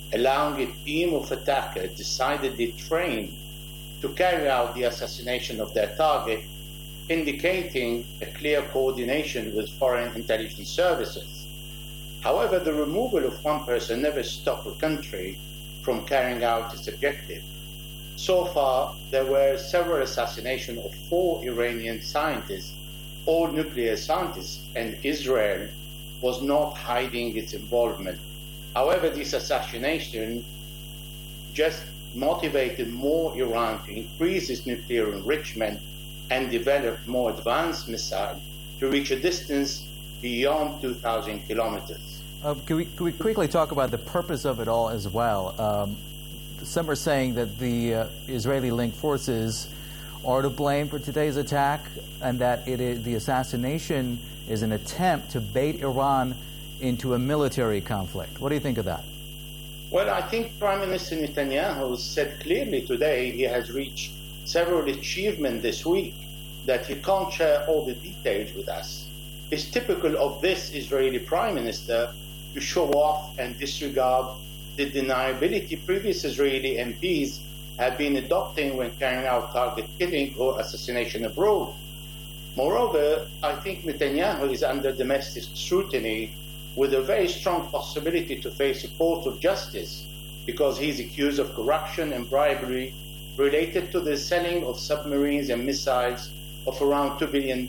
allowing a team of attackers decidedly trained to carry out the assassination of their target, indicating a clear coordination with foreign intelligence services. However, the removal of one person never stopped a country from carrying out its objective. So far, there were several assassinations of 4 Iranian scientists, all nuclear scientists, and Israel was not hiding its involvement. However, this assassination just motivated more Iran to increase its nuclear enrichment and develop more advanced missiles to reach a distance beyond 2,000 kilometers. Can we quickly talk about the purpose of it all as well? Some are saying that the Israeli-linked forces are to blame for today's attack, and that the assassination is an attempt to bait Iran into a military conflict. What do you think of that? Well, I think Prime Minister Netanyahu said clearly today he has reached several achievements this week that he can't share all the details with us. It's typical of this Israeli Prime Minister to show off and disregard the deniability previous Israeli MPs have been adopting when carrying out target killing or assassination abroad. Moreover, I think Netanyahu is under domestic scrutiny with a very strong possibility to face a court of justice because he's accused of corruption and bribery related to the selling of submarines and missiles of around $2 billion.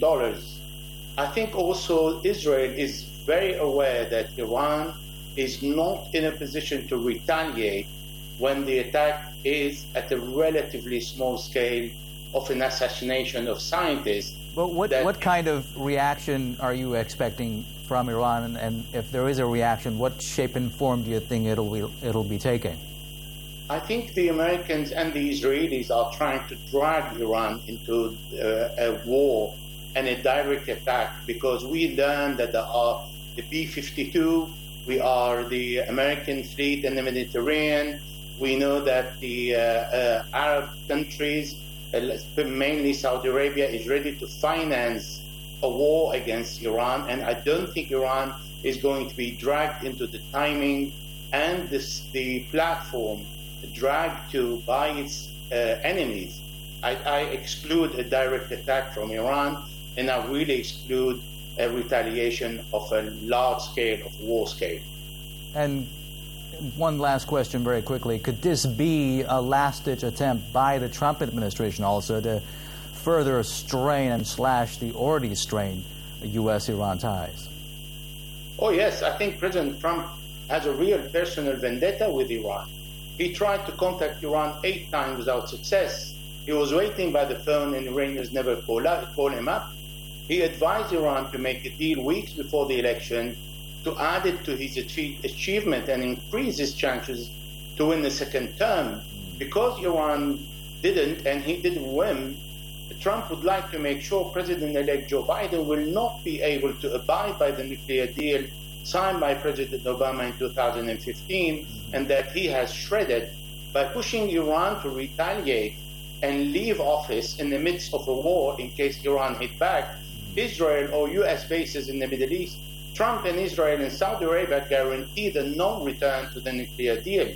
I think also Israel is very aware that Iran is not in a position to retaliate when the attack is at a relatively small scale of an assassination of scientists. But what kind of reaction are you expecting from Iran, and if there is a reaction, what shape and form do you think it'll be taking? I think the Americans and the Israelis are trying to drag Iran into a war and a direct attack, because we learned that there are the B-52, we are the American fleet in the Mediterranean. We know that the Arab countries, mainly Saudi Arabia, is ready to finance a war against Iran, and I don't think Iran is going to be dragged into the timing and the platform dragged to by its enemies. I exclude a direct attack from Iran, and I really exclude a retaliation of a large scale, of war scale. And one last question very quickly. Could this be a last-ditch attempt by the Trump administration also to further strain and slash the already strained U.S.-Iran ties? Oh, yes. I think President Trump has a real personal vendetta with Iran. He tried to contact Iran 8 times without success. He was waiting by the phone, and Iranians never called him up. He advised Iran to make a deal weeks before the election to add it to his achievement and increase his chances to win the second term. Because Iran didn't, and he didn't win, Trump would like to make sure President-elect Joe Biden will not be able to abide by the nuclear deal signed by President Obama in 2015, and that he has shredded by pushing Iran to retaliate and leave office in the midst of a war in case Iran hit back Israel or U.S. bases in the Middle East. Trump and Israel and Saudi Arabia guaranteed a non-return to the nuclear deal.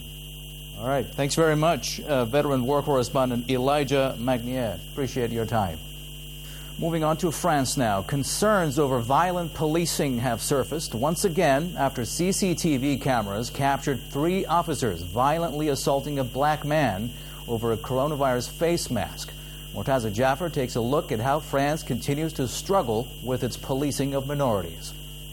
All right. Thanks very much, veteran war correspondent Elijah Magnier. Appreciate your time. Moving on to France now. Concerns over violent policing have surfaced once again after CCTV cameras captured 3 officers violently assaulting a black man over a coronavirus face mask. Mortaza Jaffer takes a look at how France continues to struggle with its policing of minorities.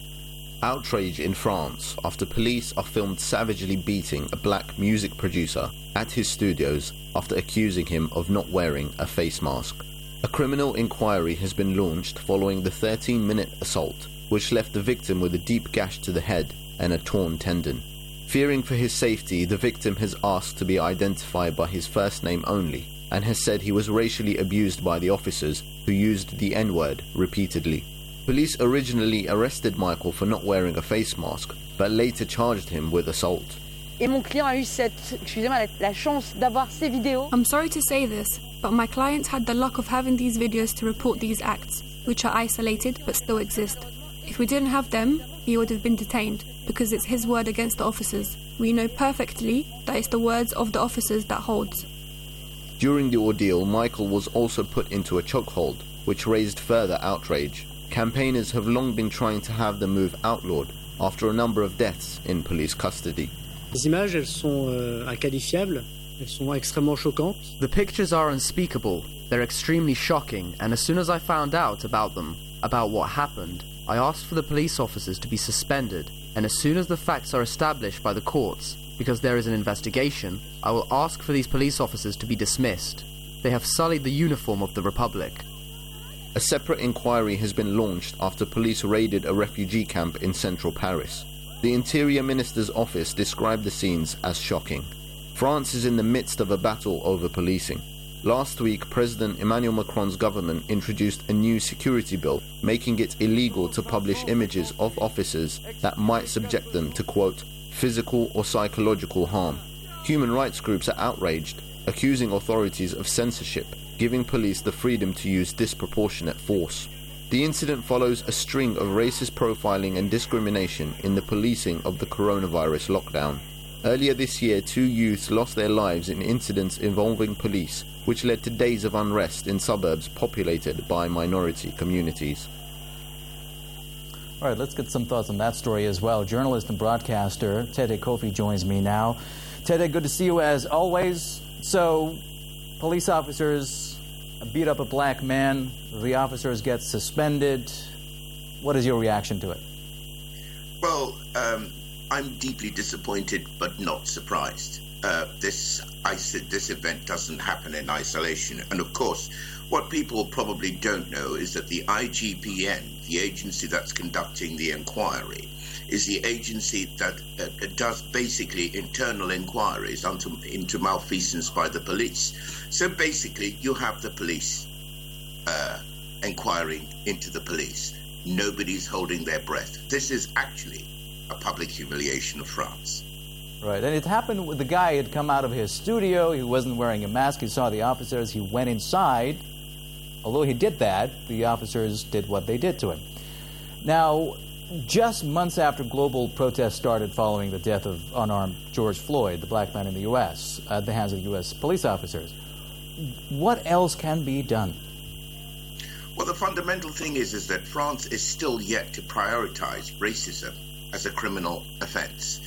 Outrage in France after police are filmed savagely beating a black music producer at his studios after accusing him of not wearing a face mask. A criminal inquiry has been launched following the 13-minute assault, which left the victim with a deep gash to the head and a torn tendon. Fearing for his safety, the victim has asked to be identified by his first name only, and has said he was racially abused by the officers who used the N-word repeatedly. Police originally arrested Michael for not wearing a face mask, but later charged him with assault. Et mon client a eu la chance d'avoir ces vidéos. I'm sorry to say this, but my client had the luck of having these videos to report these acts, which are isolated but still exist. If we didn't have them, he would have been detained, because it's his word against the officers. We know perfectly that it's the words of the officers that holds. During the ordeal, Michael was also put into a chokehold, which raised further outrage. Campaigners have long been trying to have the move outlawed after a number of deaths in police custody. Les images, elles sont inqualifiables, elles sont extrêmement choquantes. The pictures are unspeakable, they're extremely shocking, and as soon as I found out about them, about what happened, I asked for the police officers to be suspended, and as soon as the facts are established by the courts, because there is an investigation, I will ask for these police officers to be dismissed. They have sullied the uniform of the Republic. A separate inquiry has been launched after police raided a refugee camp in central Paris. The Interior Minister's office described the scenes as shocking. France is in the midst of a battle over policing. Last week, President Emmanuel Macron's government introduced a new security bill, making it illegal to publish images of officers that might subject them to, quote, physical or psychological harm. Human rights groups are outraged, accusing authorities of censorship, giving police the freedom to use disproportionate force. The incident follows a string of racist profiling and discrimination in the policing of the coronavirus lockdown. Earlier this year, 2 youths lost their lives in incidents involving police, which led to days of unrest in suburbs populated by minority communities. All right, let's get some thoughts on that story as well. Journalist and broadcaster Tete Kofi joins me now. Tete, good to see you as always. So, police officers beat up a black man. The officers get suspended. What is your reaction to it? Well, I'm deeply disappointed but not surprised. This event doesn't happen in isolation. And of course, what people probably don't know is that the IGPN, the agency that's conducting the inquiry, is the agency that does basically internal inquiries into malfeasance by the police. So basically, you have the police inquiring into the police. Nobody's holding their breath. This is actually a public humiliation of France. Right, and it happened with the guy who had come out of his studio. He wasn't wearing a mask. He saw the officers. He went inside. Although he did that, the officers did what they did to him. Now, just months after global protests started following the death of unarmed George Floyd, the black man in the U.S., at the hands of U.S. police officers, what else can be done? Well, the fundamental thing is that France is still yet to prioritize racism as a criminal offense.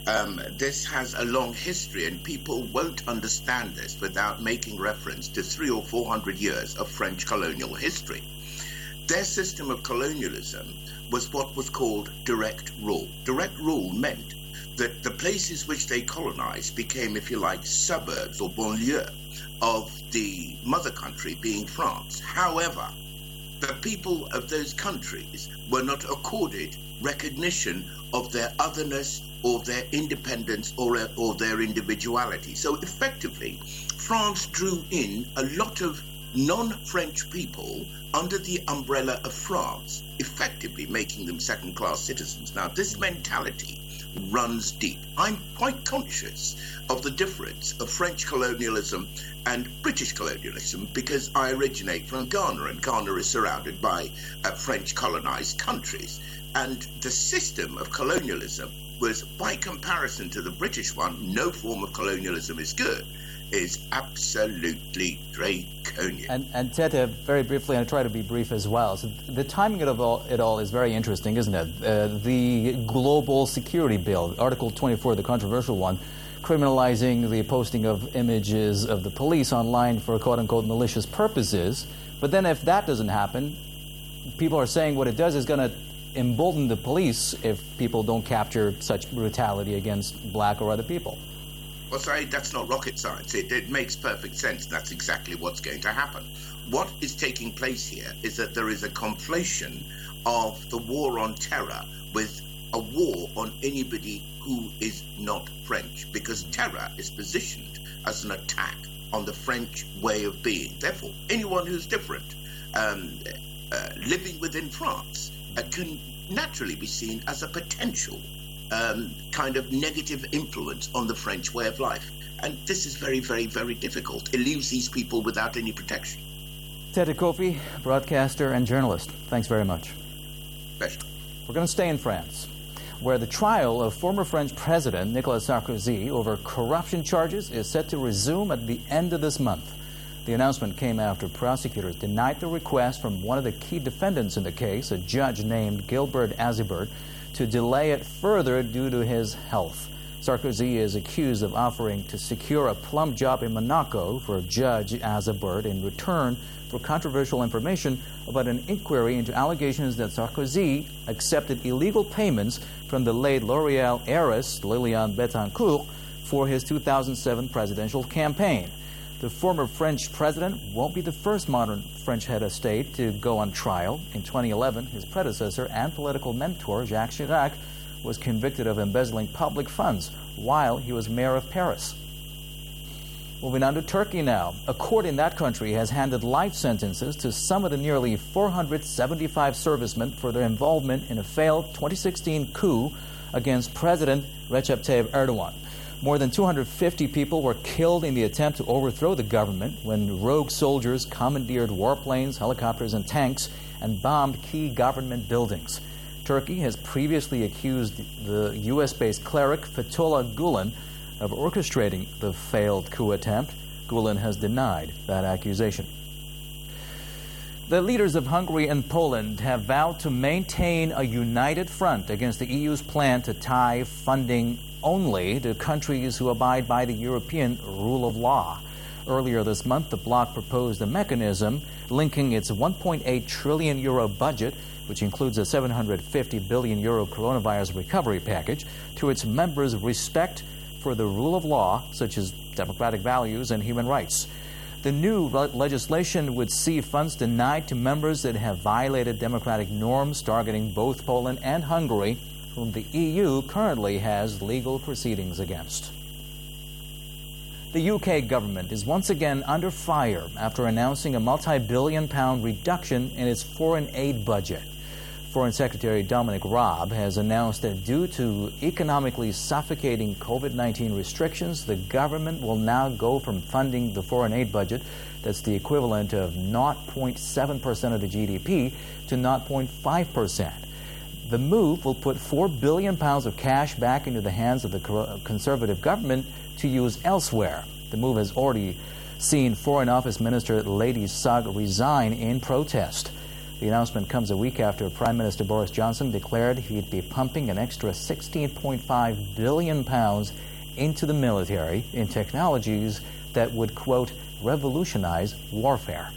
This has a long history, and people won't understand this without making reference to 300 or 400 years of French colonial history. Their system of colonialism was what was called direct rule. Direct rule meant that the places which they colonized became, if you like, suburbs or banlieue of the mother country, being France. However, the people of those countries were not accorded recognition of their otherness or their independence or their individuality. So effectively, France drew in a lot of non-French people under the umbrella of France, effectively making them second-class citizens. Now, this mentality runs deep. I'm quite conscious of the difference of French colonialism and British colonialism because I originate from Ghana, and Ghana is surrounded by French colonized countries. And the system of colonialism was, by comparison to the British one, no form of colonialism is good, is absolutely draconian. And Tete, very briefly, and I try to be brief as well. So the timing of it all is very interesting, isn't it? The Global Security Bill, Article 24, the controversial one, criminalizing the posting of images of the police online for quote-unquote malicious purposes. But then if that doesn't happen, people are saying what it does is going to embolden the police if people don't capture such brutality against black or other people. Well, sorry, that's not rocket science. It makes perfect sense. That's exactly what's going to happen. What is taking place here is that there is a conflation of the war on terror with a war on anybody who is not French, because terror is positioned as an attack on the French way of being. Therefore, anyone who's different, living within France, can naturally be seen as a potential kind of negative influence on the French way of life. And this is very, very, very difficult. It leaves these people without any protection. Tete Kofi, broadcaster and journalist, thanks very much. Pleasure. We're going to stay in France, where the trial of former French President Nicolas Sarkozy over corruption charges is set to resume at the end of this month. The announcement came after prosecutors denied the request from one of the key defendants in the case, a judge named Gilbert Azibert, to delay it further due to his health. Sarkozy is accused of offering to secure a plum job in Monaco for Judge Azibert in return for controversial information about an inquiry into allegations that Sarkozy accepted illegal payments from the late L'Oréal heiress Liliane Bettencourt for his 2007 presidential campaign. The former French president won't be the first modern French head of state to go on trial. In 2011, his predecessor and political mentor, Jacques Chirac, was convicted of embezzling public funds while he was mayor of Paris. Moving on to Turkey now. A court in that country has handed life sentences to some of the nearly 475 servicemen for their involvement in a failed 2016 coup against President Recep Tayyip Erdogan. More than 250 people were killed in the attempt to overthrow the government when rogue soldiers commandeered warplanes, helicopters, and tanks and bombed key government buildings. Turkey has previously accused the U.S.-based cleric Fethullah Gulen of orchestrating the failed coup attempt. Gulen has denied that accusation. The leaders of Hungary and Poland have vowed to maintain a united front against the EU's plan to tie funding only to countries who abide by the European rule of law. Earlier this month, the bloc proposed a mechanism linking its 1.8 trillion euro budget, which includes a 750 billion euro coronavirus recovery package, to its members' respect for the rule of law, such as democratic values and human rights. The new legislation would see funds denied to members that have violated democratic norms, targeting both Poland and Hungary, whom the EU currently has legal proceedings against. The UK government is once again under fire after announcing a multi-billion-pound reduction in its foreign aid budget. Foreign Secretary Dominic Raab has announced that due to economically suffocating COVID-19 restrictions, the government will now go from funding the foreign aid budget, that's the equivalent of 0.7% of the GDP, to 0.5%. The move will put £4 billion of cash back into the hands of the Conservative government to use elsewhere. The move has already seen Foreign Office Minister Lady Sugg resign in protest. The announcement comes a week after Prime Minister Boris Johnson declared he'd be pumping an extra £16.5 billion into the military in technologies that would, quote, revolutionize warfare.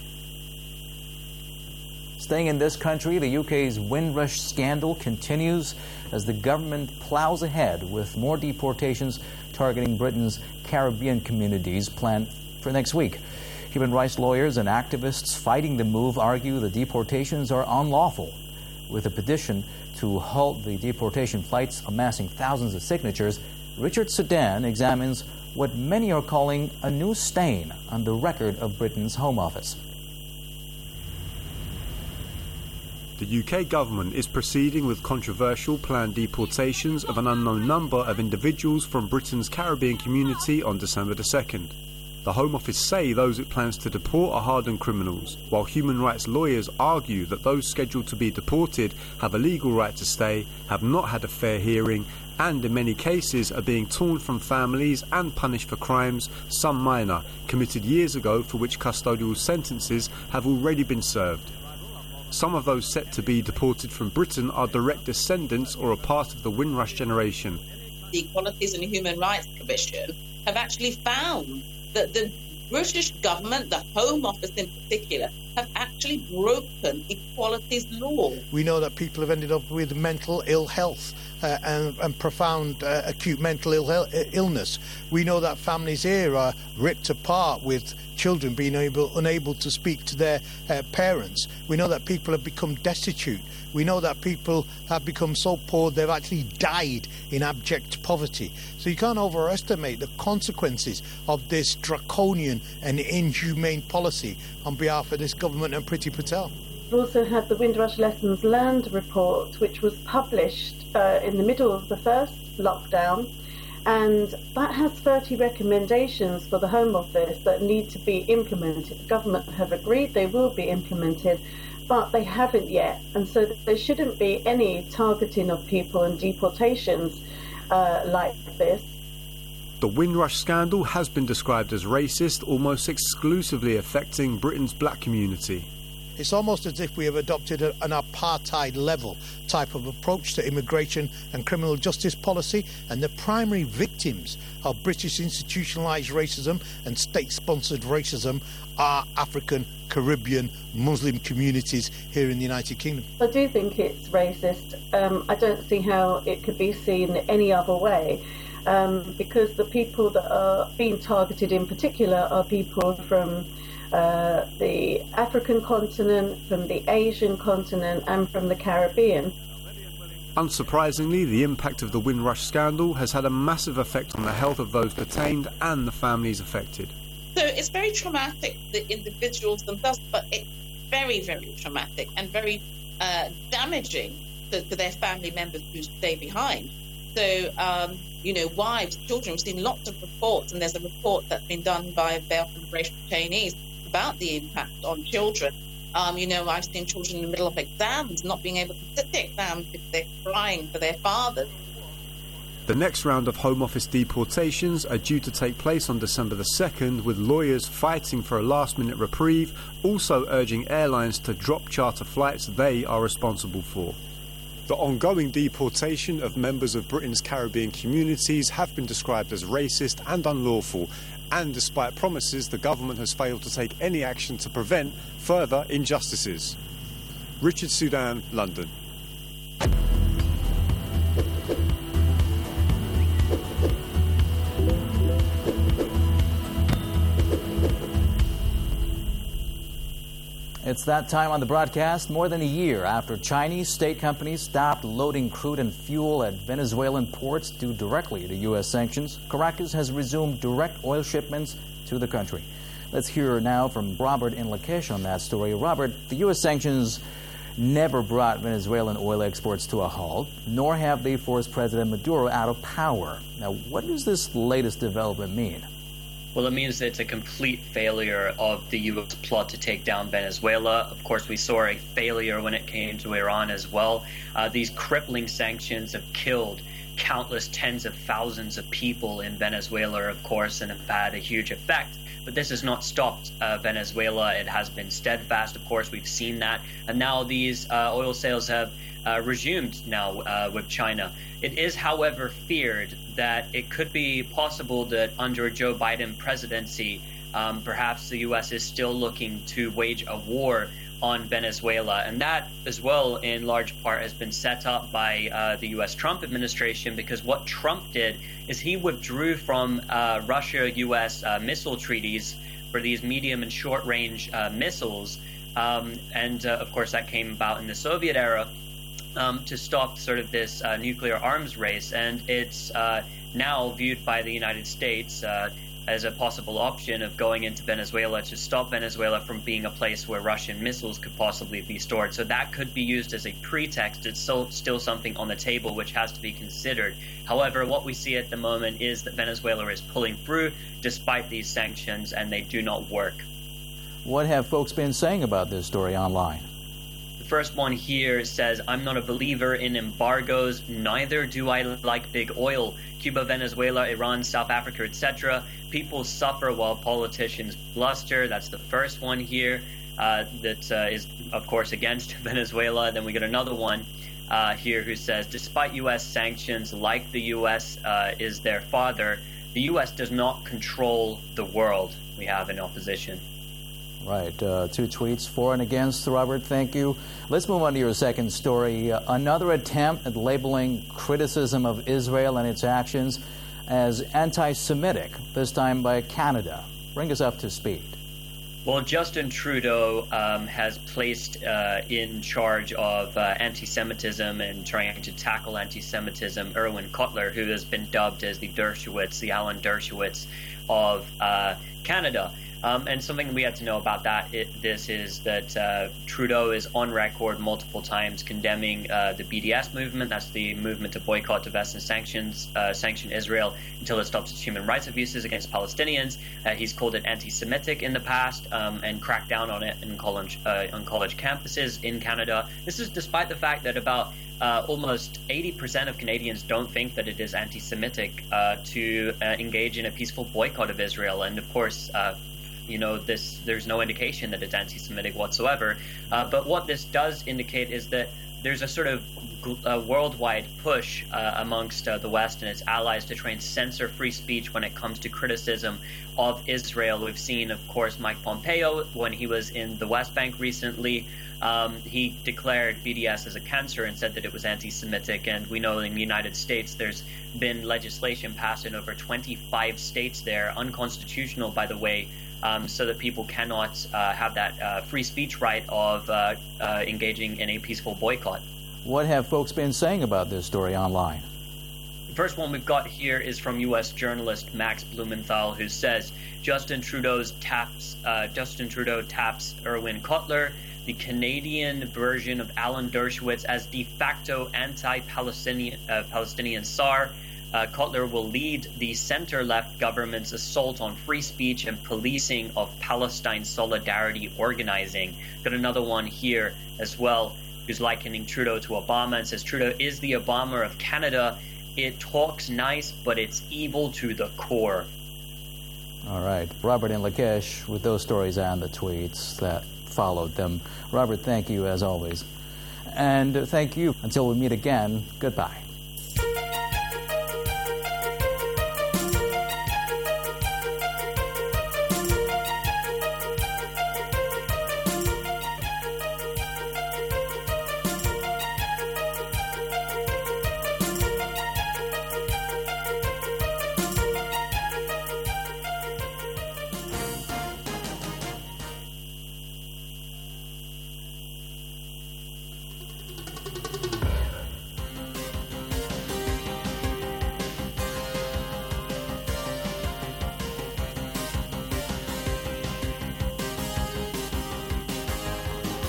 Staying in this country, the UK's Windrush scandal continues as the government plows ahead with more deportations targeting Britain's Caribbean communities planned for next week. Human rights lawyers and activists fighting the move argue the deportations are unlawful. With a petition to halt the deportation flights amassing thousands of signatures, Richard Sudan examines what many are calling a new stain on the record of Britain's Home Office. The UK government is proceeding with controversial planned deportations of an unknown number of individuals from Britain's Caribbean community on December the 2nd. The Home Office say those it plans to deport are hardened criminals, while human rights lawyers argue that those scheduled to be deported have a legal right to stay, have not had a fair hearing, and in many cases are being torn from families and punished for crimes, some minor, committed years ago for which custodial sentences have already been served. Some of those set to be deported from Britain are direct descendants or a part of the Windrush generation. The Equalities and Human Rights Commission have actually found that the British government, the Home Office in particular, have actually broken equalities law. We know that people have ended up with mental ill health and profound acute mental illness. We know that families here are ripped apart with children being unable to speak to their parents. We know that people have become destitute. We know that people have become so poor they've actually died in abject poverty. So you can't overestimate the consequences of this draconian and inhumane policy on behalf of this government and Priti Patel. We've also had the Windrush Lessons Learned report, which was published in the middle of the first lockdown, and that has 30 recommendations for the Home Office that need to be implemented. The government have agreed they will be implemented, but they haven't yet. And so there shouldn't be any targeting of people and deportations like this. The Windrush scandal has been described as racist, almost exclusively affecting Britain's black community. It's almost as if we have adopted an apartheid-level type of approach to immigration and criminal justice policy, and the primary victims of British institutionalised racism and state-sponsored racism are African, Caribbean, Muslim communities here in the United Kingdom. I do think it's racist. I don't see how it could be seen any other way, because the people that are being targeted in particular are people from the African continent, from the Asian continent, and from the Caribbean. Unsurprisingly, the impact of the Windrush scandal has had a massive effect on the health of those detained and the families affected. So it's very traumatic, the individuals themselves, but it's very, very traumatic and very damaging to their family members who stay behind. So, wives, children, we've seen lots of reports, and there's a report that's been done by bail for immigration detainees about the impact on children. I've seen children in the middle of exams not being able to sit the exams because they're crying for their fathers. The next round of Home Office deportations are due to take place on December the 2nd, with lawyers fighting for a last-minute reprieve, also urging airlines to drop charter flights they are responsible for. The ongoing deportation of members of Britain's Caribbean communities have been described as racist and unlawful, and despite promises, the government has failed to take any action to prevent further injustices. Richard Sudan, London. It's that time on the broadcast. More than a year after Chinese state companies stopped loading crude and fuel at Venezuelan ports due directly to U.S. sanctions, Caracas has resumed direct oil shipments to the country. Let's hear now from Robert in Lakesh on that story. Robert, the U.S. sanctions never brought Venezuelan oil exports to a halt, nor have they forced President Maduro out of power. Now, what does this latest development mean? Well, it means that it's a complete failure of the U.S. plot to take down Venezuela. Of course, we saw a failure when it came to Iran as well. These crippling sanctions have killed countless tens of thousands of people in Venezuela, of course, and have had a huge effect. But this has not stopped Venezuela. It has been steadfast, of course, we've seen that. And now these oil sales have resumed now with China. It is, however, feared that it could be possible that under a Joe Biden presidency, perhaps the U.S. is still looking to wage a war on Venezuela. And that, as well, in large part, has been set up by the U.S. Trump administration, because what Trump did is he withdrew from Russia-U.S. missile treaties for these medium and short-range missiles. Of course, that came about in the Soviet era. To stop sort of this nuclear arms race, and it's now viewed by the United States as a possible option of going into Venezuela to stop Venezuela from being a place where Russian missiles could possibly be stored. So that could be used as a pretext. It's still something on the table which has to be considered. However, what we see at the moment is that Venezuela is pulling through despite these sanctions, and they do not work. What have folks been saying about this story online? First one here says, I'm not a believer in embargoes, neither do I like big oil. Cuba, Venezuela, Iran, South Africa, etc. People suffer while politicians bluster. That's the first one here that is, of course, against Venezuela. Then we get another one here who says, despite U.S. sanctions, like the U.S. Is their father, the U.S. does not control the world. We have in opposition. Right. 2 tweets, for and against. Robert, thank you. Let's move on to your second story. Another attempt at labeling criticism of Israel and its actions as anti-Semitic, this time by Canada. Bring us up to speed. Well, Justin Trudeau has placed in charge of anti-Semitism and trying to tackle anti-Semitism Erwin Cutler, who has been dubbed as the Alan Dershowitz of Canada. And something we had to know about this is that Trudeau is on record multiple times condemning the BDS movement. That's the movement to boycott, divest, and sanction Israel until it stops its human rights abuses against Palestinians. He's called it anti-Semitic in the past and cracked down on it on college campuses in Canada. This is despite the fact that about almost 80% of Canadians don't think that it is anti-Semitic to engage in a peaceful boycott of Israel. And of course, there's no indication that it's anti-Semitic whatsoever. But what this does indicate is that there's a sort of worldwide push amongst the West and its allies to try and censor free speech when it comes to criticism of Israel. We've seen, of course, Mike Pompeo, when he was in the West Bank recently, he declared BDS as a cancer and said that it was anti-Semitic. And we know in the United States there's been legislation passed in over 25 states there, unconstitutional, by the way, so that people cannot have that free speech right of engaging in a peaceful boycott. What have folks been saying about this story online? The first one we've got here is from U.S. journalist Max Blumenthal, who says Justin Trudeau taps Irwin Cotler, the Canadian version of Alan Dershowitz, as de facto anti-Palestinian Tsar. Cotler will lead the center-left government's assault on free speech and policing of Palestine solidarity organizing. Got another one here as well, who's likening Trudeau to Obama and says Trudeau is the Obama of Canada. It talks nice, but it's evil to the core. All right. Robert and Lakesh with those stories and the tweets that followed them. Robert, thank you as always. And thank you. Until we meet again, goodbye.